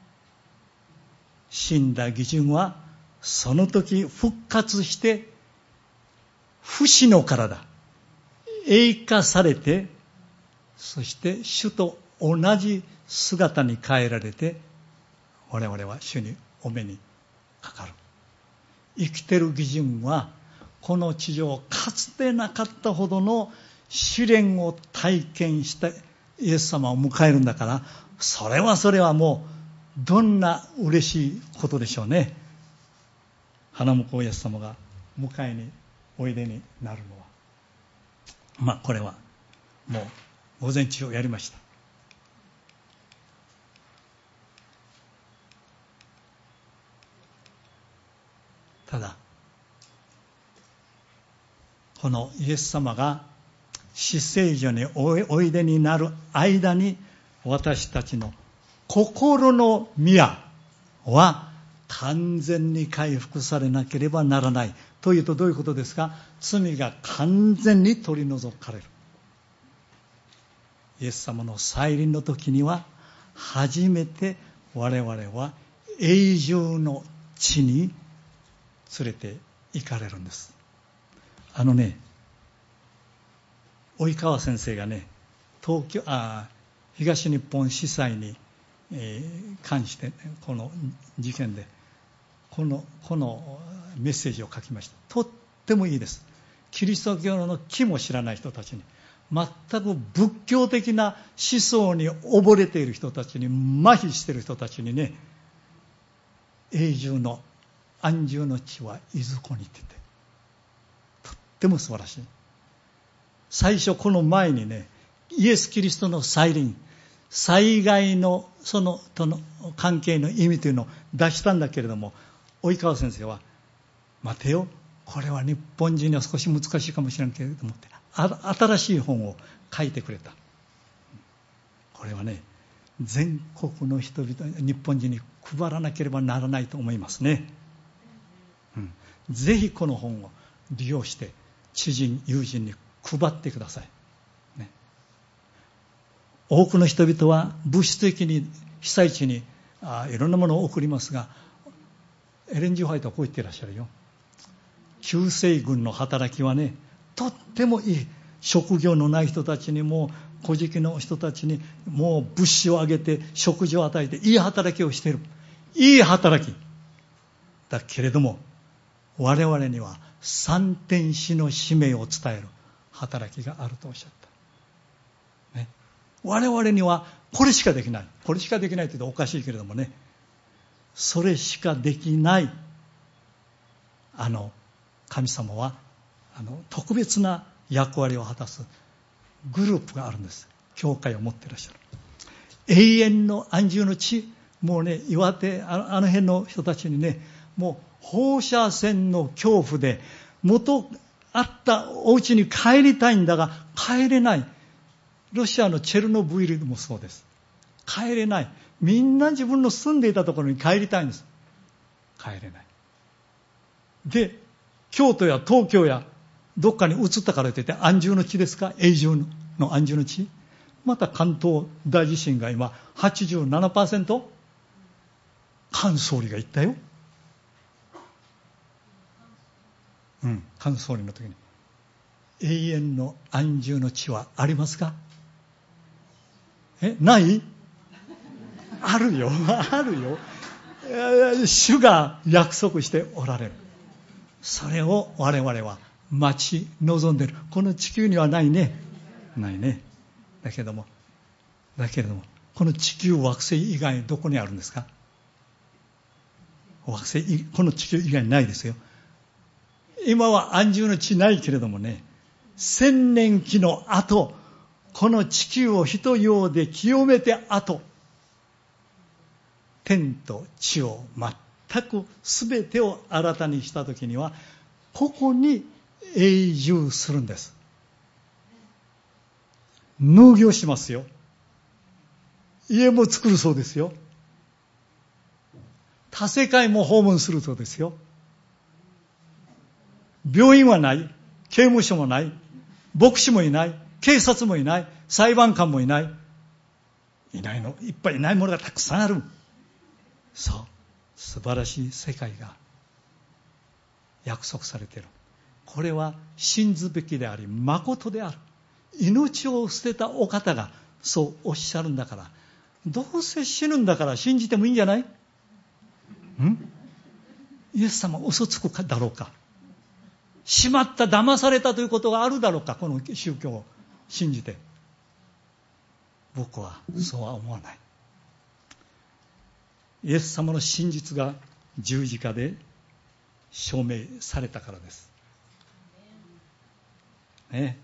死んだ義人はその時復活して、不死の体、栄化されて、そして主と同じ姿に変えられて、我々は主にお目にかかる。生きてる義人はこの地上かつてなかったほどの試練を体験したイエス様を迎えるんだから、それはもうどんな嬉しいことでしょうね。花婿イエス様が迎えにおいでになるのは、これはもう午前中やりました。ただこのイエス様が死聖所においでになる間に、私たちの心の宮は完全に回復されなければならない。というとどういうことですか？罪が完全に取り除かれる。イエス様の再臨の時には初めて我々は永住の地に連れて行かれるんです。及川先生がね、東日本司祭に、関して、この事件でこのメッセージを書きました。とってもいいです。キリスト教の気も知らない人たちに、全く仏教的な思想に溺れている人たちに、麻痺している人たちにね、永住の安住の地はいずこにって言って、とっても素晴らしい。最初この前にね、イエス・キリストの再臨、災害のそのとの関係の意味というのを出したんだけれども、及川先生は待てよ、これは日本人には少し難しいかもしれんけれどもって新しい本を書いてくれた。これはね、全国の人々、日本人に配らなければならないと思いますね。ぜひこの本を利用して知人友人に配ってください、ね、多くの人々は物質的に被災地にいろんなものを送りますが、エレン・ジュホワイトはこう言っていらっしゃるよ。救世軍の働きはね、とってもいい。職業のない人たちにも、小じの人たちにもう物資をあげて食事を与えて、いい働きをしている。いい働きだけれども、我々には三天使の使命を伝える働きがあるとおっしゃった、ね、我々にはこれしかできない。これしかできないというとおかしいけれどもね、それしかできない神様は特別な役割を果たすグループがあるんです。教会を持っていらっしゃる。永遠の安住の地、もうね、岩手あの辺の人たちにね、もう放射線の恐怖で元あったお家に帰りたいんだが帰れない。ロシアのチェルノブイリもそうです。帰れない。みんな自分の住んでいたところに帰りたいんです。帰れない。で、京都や東京やどっかに移ったからといって安住の地ですか？永住の安住の地。また関東大地震が今 87%、 菅総理が言ったよ。菅総理の時に、永遠の安住の地はありますか？ない？あるよ、あるよ。主が約束しておられる。それを我々は待ち望んでいる。この地球にはないね。ないね。 だけれども、この地球惑星以外にどこにあるんですか？惑星、この地球以外にないですよ。今は安住の地ないけれどもね、千年期の後、この地球を人用で清めて後、天と地を全く全てを新たにしたときには、ここに永住するんです。農業しますよ。家も作るそうですよ。他世界も訪問するそうですよ。病院はない、刑務所もない、牧師もいない、警察もいない、裁判官もいない、いっぱいいないものがたくさんある。そう、素晴らしい世界が約束されている。これは信ずべきであり、誠である。命を捨てたお方がそうおっしゃるんだから、どうせ死ぬんだから信じてもいいんじゃない？イエス様嘘つくだろうか？しまった、騙されたということがあるだろうか？この宗教を信じて。僕はそうは思わない。イエス様の真実が十字架で証明されたからです。ね。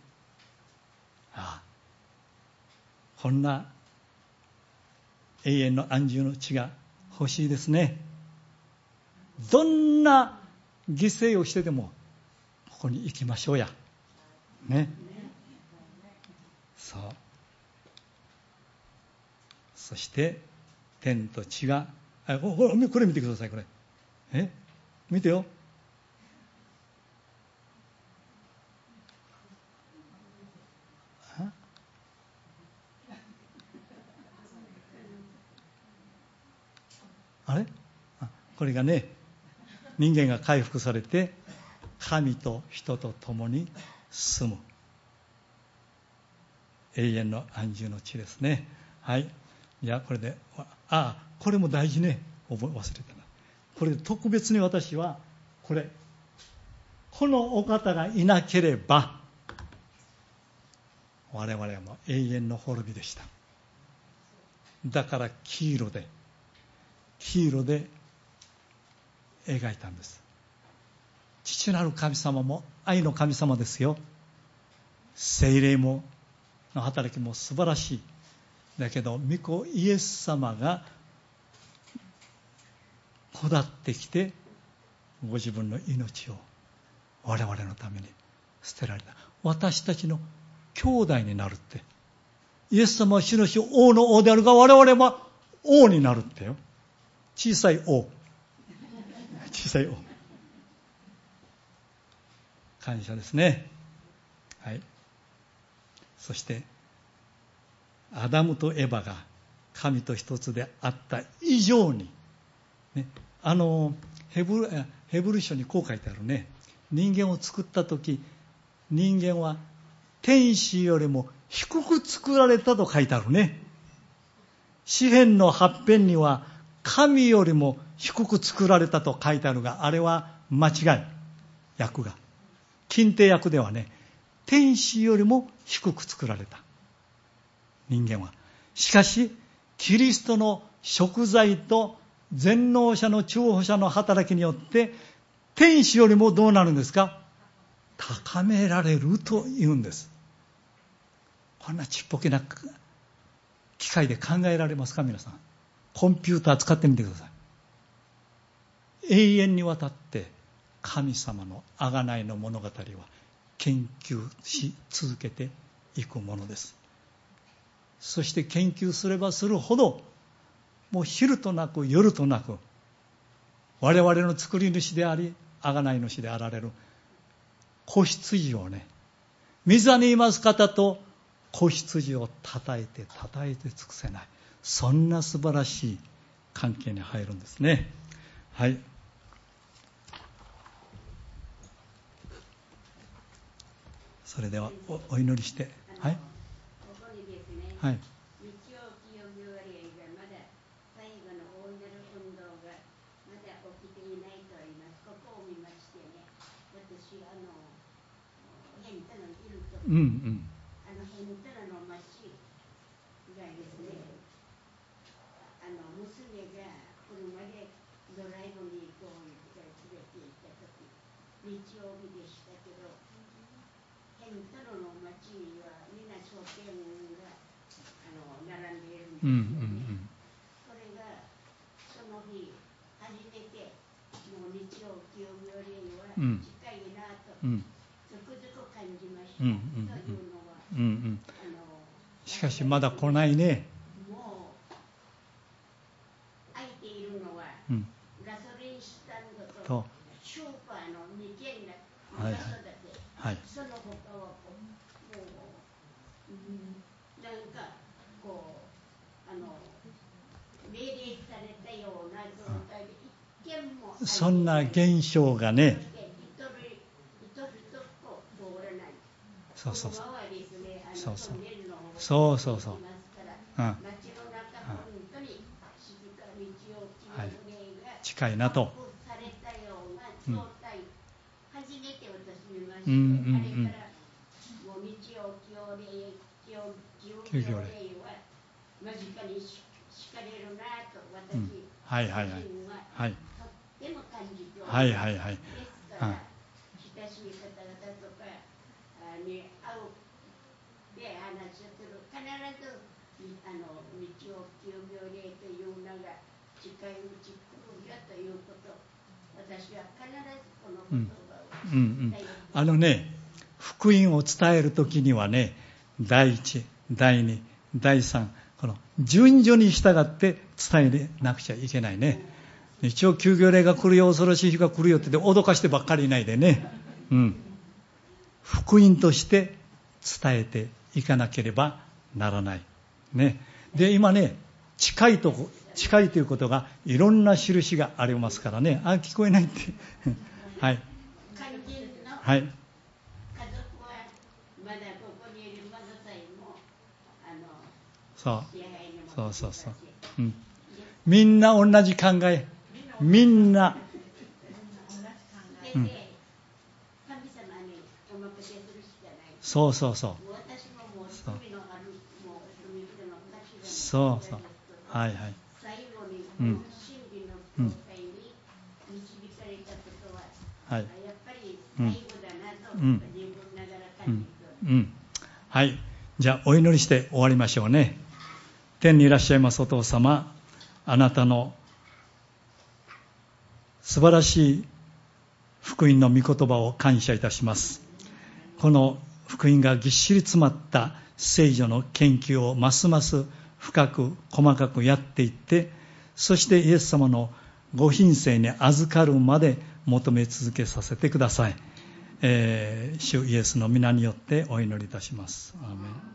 こんな永遠の安住の地が欲しいですね。どんな犠牲をしてでもここに行きましょうや。ね。そう。そして天と地が、これ見てください。これ見てよ。あれ？これがね、人間が回復されて神と人と共に住む永遠の安住の地ですね。はい。いや、これで、これも大事ね。忘れたな。これで特別に私はこのお方がいなければ我々はもう永遠の滅びでした。だから黄色で描いたんです。父なる神様も愛の神様ですよ。聖霊の働きも素晴らしい。だけど御子イエス様が下ってきてご自分の命を我々のために捨てられた。私たちの兄弟になるって。イエス様は主の主、王の王であるが、我々は王になるってよ。小さい王。感謝ですね。はい。そしてアダムとエバが神と一つであった以上に、ね、ヘブル書にこう書いてあるね。人間を作ったとき、人間は天使よりも低く作られたと書いてあるね。詩編の8編には神よりも低く作られたと書いてあるが、あれは間違い。訳が近帝訳ではね、天使よりも低く作られた人間は。しかしキリストの贖罪と全能者の中保者の働きによって天使よりもどうなるんですか？高められるというんです。こんなちっぽけな機械で考えられますか？皆さんコンピューター使ってみてください。永遠にわたって神様の贖いの物語は研究し続けていくものです。そして研究すればするほど、もう昼となく夜となく我々の作り主であり贖い主であられる子羊をね、御座にいます方と子羊をたたえて尽くせない、そんな素晴らしい関係に入るんですね。はい。それでは お祈りして、はい。 ここにですね、 はい。 日曜日曜日割合がまだ最後の大いなる運動がまだ起きていないとあります。ここを見ましてね、私ヘンタナにいると、ヘンタナの町、 ですね、娘が車でドライブに行こうって連れて行った時、日曜日でしたけど、ヘントロの町にはみんな商店が並んでいるんですよね。それがその日初めてもう日曜清明礼は近いなと、つくづく感じました、というのは、 しかしまだ来ないね。 もう空いているのは、ガソリンスタンドとスーパーの2軒が2カ所だけ、その他はもう、なんかこう命令されたような状態で一軒もそんな現象がね、そうそうそうそうそうそう、近いなと、休業令は間近に敷かれるなと私自身はとっても感じております。ですから親しい方々とかに会うで話をする、必ず日曜休業令というのが近いうち来るよということ、私は必ずこの言葉を伝える。 福音を伝えるときにはね、第一、第二、第三、この順序に従って伝えなくちゃいけないね。日曜休業令が来るよ、恐ろしい日が来るよって脅かしてばっかりいないでね、福音として伝えていかなければならないね。で今ね、近いということがいろんな印がありますからね。聞こえないってはいはい、そう、みんな同じ考え、みんな、そう、はいはい、 最後に真理の教会に導かれたことは、やっぱり最後だなと自分ながら感じております。 はい、じゃあお祈りして終わりましょうね。天にいらっしゃいますお父様、あなたの素晴らしい福音の御言葉を感謝いたします。この福音がぎっしり詰まった聖書の研究をますます深く細かくやっていって、そしてイエス様のご品性に預かるまで求め続けさせてください。主イエスの皆によってお祈りいたします。アーメン。